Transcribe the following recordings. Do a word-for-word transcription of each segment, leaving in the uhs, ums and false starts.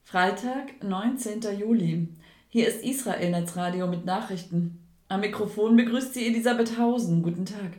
Freitag, neunzehnter Juli. Hier ist Israel Netzradio mit Nachrichten. Am Mikrofon begrüßt Sie Elisabeth Hausen. Guten Tag.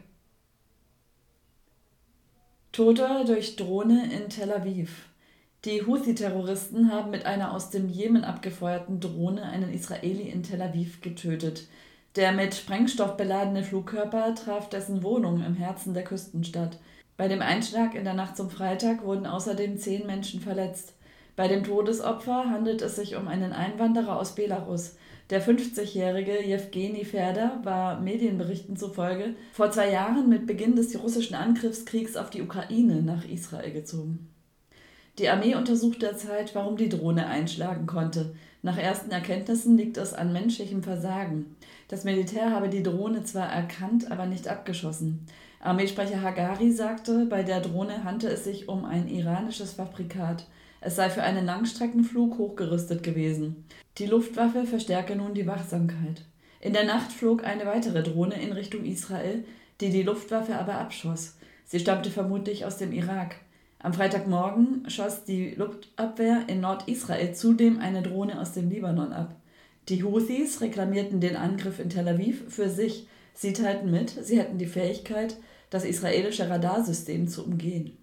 Toter durch Drohne in Tel Aviv. Die Houthi-Terroristen haben mit einer aus dem Jemen abgefeuerten Drohne einen Israeli in Tel Aviv getötet. Der mit Sprengstoff beladene Flugkörper traf dessen Wohnung im Herzen der Küstenstadt. Bei dem Einschlag in der Nacht zum Freitag wurden außerdem zehn Menschen verletzt. Bei dem Todesopfer handelt es sich um einen Einwanderer aus Belarus. Der fünfzigjährige Jewgeni Ferda war Medienberichten zufolge vor zwei Jahren mit Beginn des russischen Angriffskriegs auf die Ukraine nach Israel gezogen. Die Armee untersucht derzeit, warum die Drohne einschlagen konnte. Nach ersten Erkenntnissen liegt es an menschlichem Versagen. Das Militär habe die Drohne zwar erkannt, aber nicht abgeschossen. Armeesprecher Hagari sagte, bei der Drohne handle es sich um ein iranisches Fabrikat. Es sei für einen Langstreckenflug hochgerüstet gewesen. Die Luftwaffe verstärke nun die Wachsamkeit. In der Nacht flog eine weitere Drohne in Richtung Israel, die die Luftwaffe aber abschoss. Sie stammte vermutlich aus dem Irak. Am Freitagmorgen schoss die Luftabwehr in Nordisrael zudem eine Drohne aus dem Libanon ab. Die Houthis reklamierten den Angriff in Tel Aviv für sich. Sie teilten mit, sie hätten die Fähigkeit, das israelische Radarsystem zu umgehen.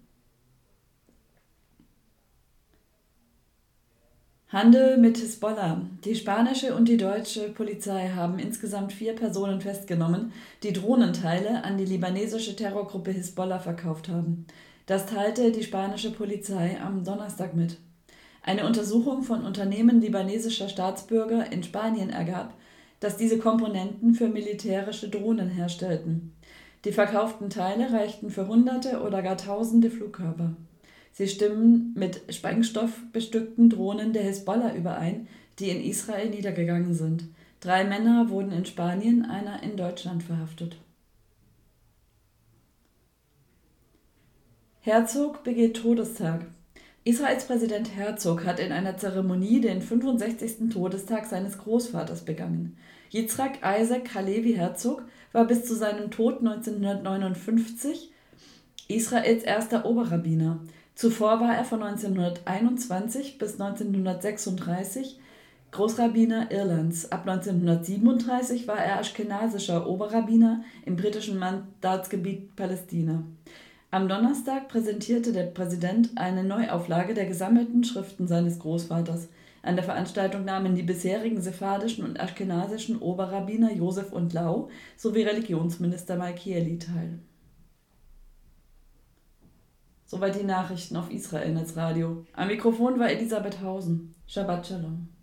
Handel mit Hisbollah. Die spanische und die deutsche Polizei haben insgesamt vier Personen festgenommen, die Drohnenteile an die libanesische Terrorgruppe Hisbollah verkauft haben. Das teilte die spanische Polizei am Donnerstag mit. Eine Untersuchung von Unternehmen libanesischer Staatsbürger in Spanien ergab, dass diese Komponenten für militärische Drohnen herstellten. Die verkauften Teile reichten für Hunderte oder gar Tausende Flugkörper. Sie stimmen mit sprengstoffbestückten Drohnen der Hisbollah überein, die in Israel niedergegangen sind. Drei Männer wurden in Spanien, einer in Deutschland verhaftet. Herzog begeht Todestag. Israels Präsident Herzog hat in einer Zeremonie den fünfundsechzigsten Todestag seines Großvaters begangen. Yitzhak Isaac Halevi Herzog war bis zu seinem Tod neunzehnhundertneunundfünfzig Israels erster Oberrabbiner. Zuvor war er von neunzehnhunderteinundzwanzig bis neunzehnhundertsechsunddreißig Großrabbiner Irlands. Ab neunzehnhundertsiebenunddreißig war er aschkenasischer Oberrabbiner im britischen Mandatsgebiet Palästina. Am Donnerstag präsentierte der Präsident eine Neuauflage der gesammelten Schriften seines Großvaters. An der Veranstaltung nahmen die bisherigen sephardischen und aschkenasischen Oberrabbiner Josef und Lau sowie Religionsminister Malkieli teil. Soweit die Nachrichten auf Israel Netzradio. Am Mikrofon war Elisabeth Hausen. Shabbat Shalom.